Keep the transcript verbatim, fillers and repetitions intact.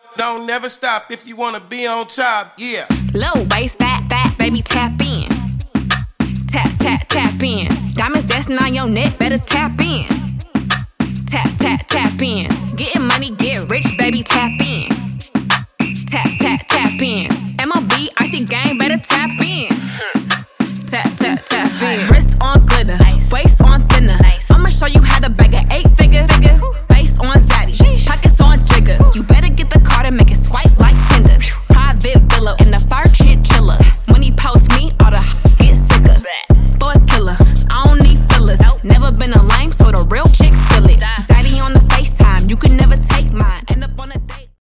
Don't never stop if you wanna be on top, yeah. Low waist, fat, fat, baby, tap in. Tap, tap, tap in. Diamonds dancing on your neck, better tap in.